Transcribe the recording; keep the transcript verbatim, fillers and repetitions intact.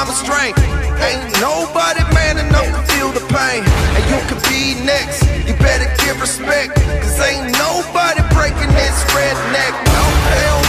mama's strength. Ain't nobody man enough to feel the pain. And you could be next, you better give respect, cause ain't nobody breaking this redneck. No, hell